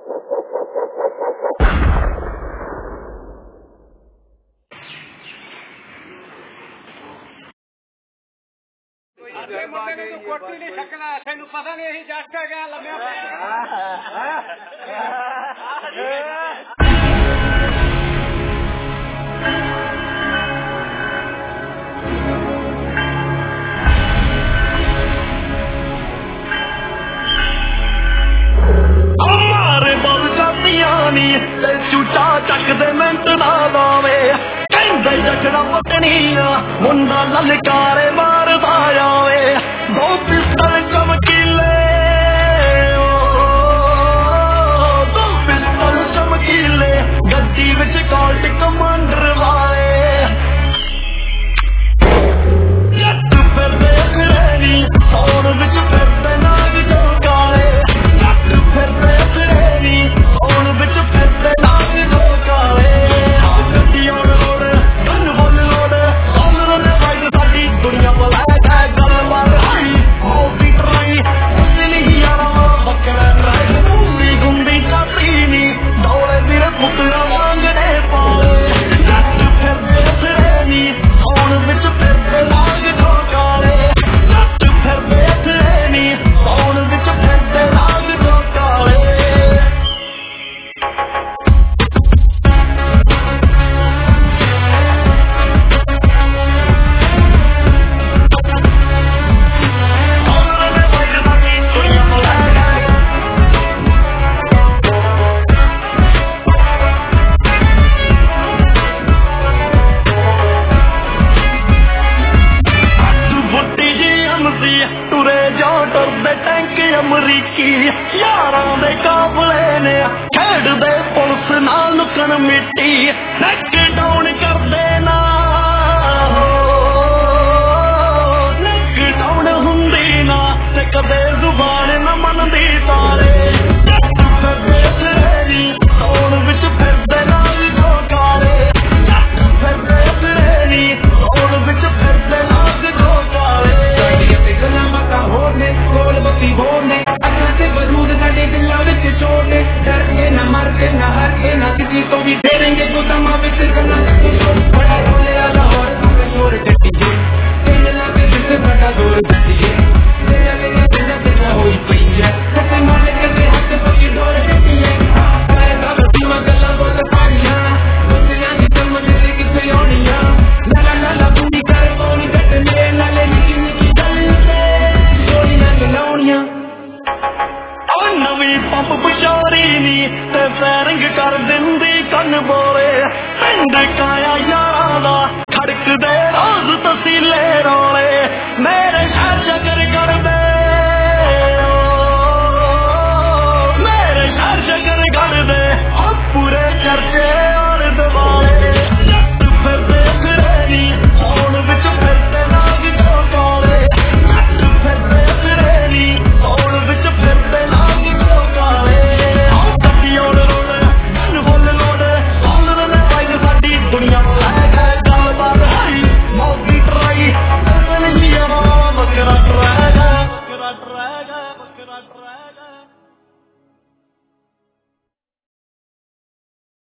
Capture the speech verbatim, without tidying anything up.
कोटी नहीं सकना तेन पता नहीं अं जट के गया लम्या हमारे बल जातियां नी ते झूठा चकदे मिंट ना लावे कहंदे जगड़ा पकड़िया मुंडा ललकारे मारदा आवे दो पिस्टल चमकीले दो पिस्टल चमकीले गड्डी विच कॉल्ट कमांडर वाले जट फिरदे फिरनी सौन विच फिरदे नाग जो काले जट फिरदे फिरनी सौन विच फिरदे नाग जो काले गड्डी और रोड गन बोल लोड सोलर ने वाइड साडी दुनिया भला है गल बार आई मोटी ट्राई असली यारा बकरा ट्राई गुंदी गुंदी कातीनी दौड़े मेरे पुतला मांगने पाए जट फिरदे फिरनी सौन विच फिरदे नाग जो काले जट फिरदे फिरनी सौन विच फिरदे नाग जो काले टुरे जो डरदे टैंक अमरीकी यारां दे काबले ने खेडदे पुलिस नाल लुकन मिट्टी नैक डाउन करदे ना नैक डाउन हुंदी ना ते कदे जुबान न मनदी तारे जट फिरदे फिरनी सौन विच फिरदे नाग जो काले जट फिरदे फिरनी सौन विच फिरदे नाग जो काले होने कोल बत्ती बोलने अगर से बरूद साडे दिलों विच छोड़ने डर के न मर के न हर के न किसी को भी देंगे जो तमा विच करना बड़ा रोले आला और जोर जट्टी जे तेरे लागे जिस बड़ा जोर जट्टी जे तेरे लागे जिस तेरा होई पई है सते मारे के हाथ पकी डोर जट्टी है मैं सब सीमा गल्ला बोल पानिया दुनिया की तम दिल की सोनिया ला ला ला ला बुंदी कर बोली कटने लाले निकी निकी गल नवी पंप बचारी नी ते फैरिंग कर दिंदी कन बोले पिंड काया यारा दा खड़क दे रोज तसीले रोले मेरे